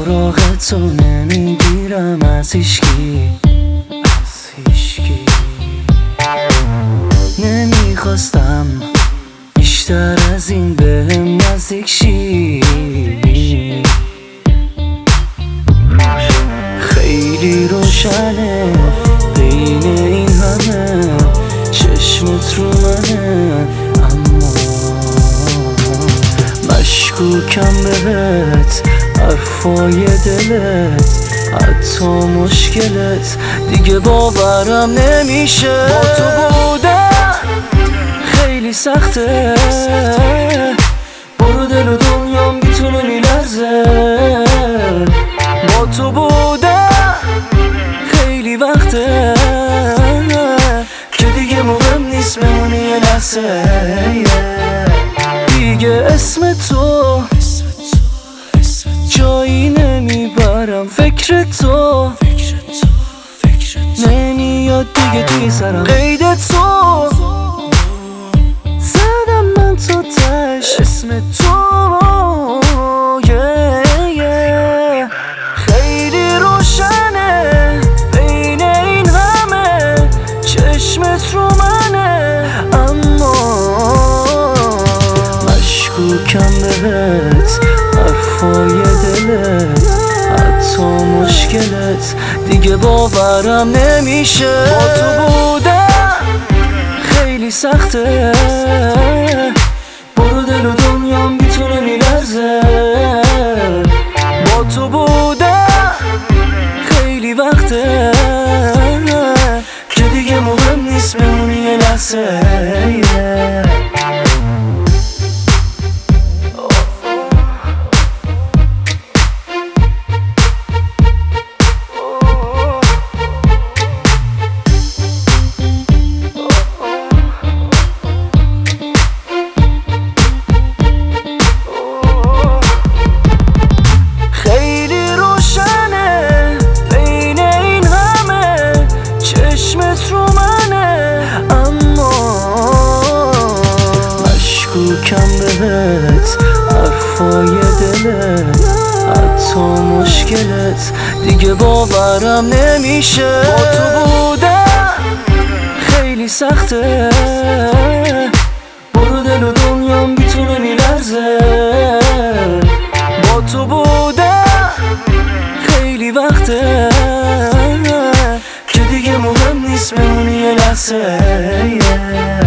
سراغ تو نمیگیرم از هیچکی، نمیخواستم بیشتر از این بهم نزدیک شی. خیلی روشنه بین این همه چشمت رو منه، اما مشکوکم بهت، حرفای دلت، حتی مشکلت دیگه باورم نمیشه. با تو بودن خیلی سخته، برو دل و دنیام میتونه میلرزه. با تو بودن خیلی وقته که دیگه مهم نیست بمونی یه لحظه. دیگه اسم تو جایی نمیبرم، فکر تو نمیاد دیگه توی سرم. قید تو زدم من تو تش، اسم تو خیلی روشنه بین این همه چشمت رو منه، اما مشکوکم بهت، حرفای دلت، حتی مشکلت دیگه باورم نمیشه. با تو بودن خیلی سخته، برو دل و دنیام میتونه میلرزه. با تو بودن خیلی وقته که دیگه مهم نیست بمونی یه لحظه. مشکوکم بهت، حرفای دلت، حتی مشکلت دیگه باورم نمیشه. با تو بودن خیلی سخته، برو دل و دنیام میتونه میلرزه. با تو بودن خیلی وقته که دیگه مهم نیست بمونی یه لحظه.